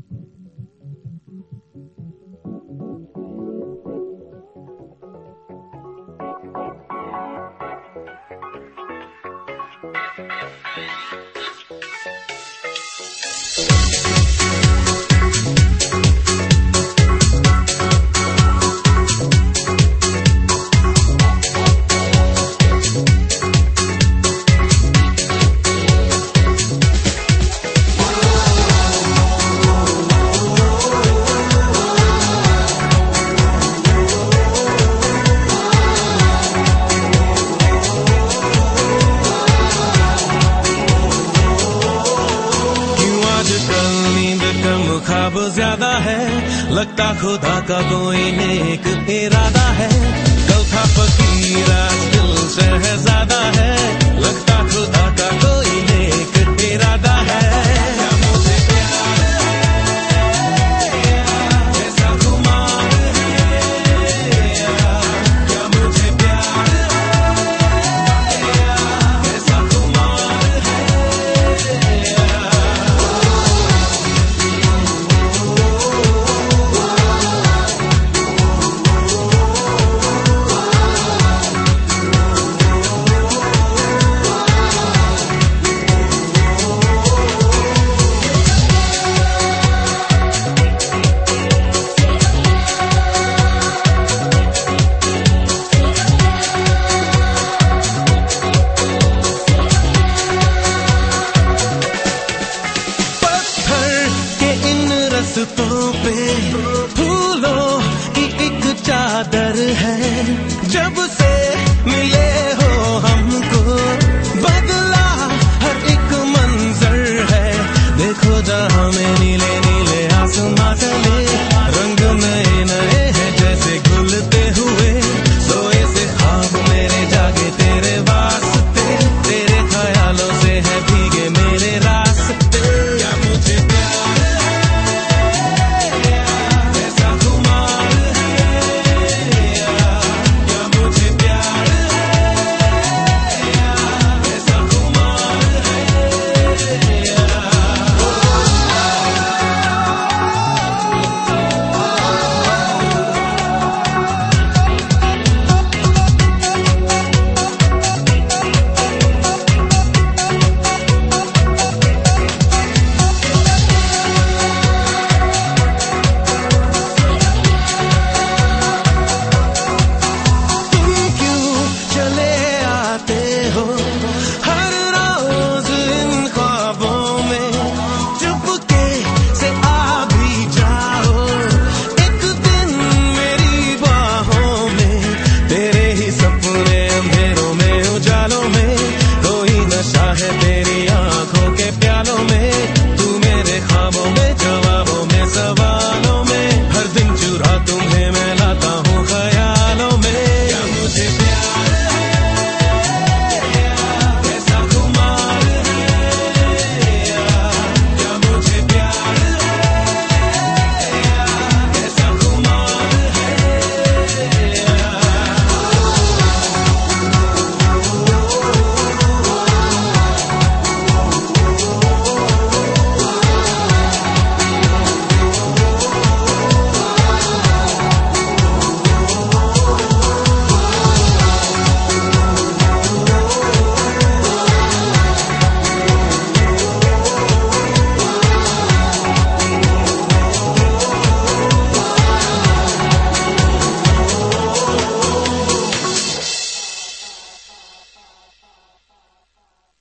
ख्वाब ज्यादा है, लगता खुदा का कोई नेक इरादा है। कल था फकीर आज दिल शहजादा है, लगता खुदा का कोई नेक इरादा है। क्या मुझे प्यार है, ऐसा खुमार है, क्या मुझे प्यार है, ऐसा खुमार है। रस्तों पे फूलों की एक चादर है, जब से मिले हो हमको बदला हर एक मंजर है। देखो जहां में नीले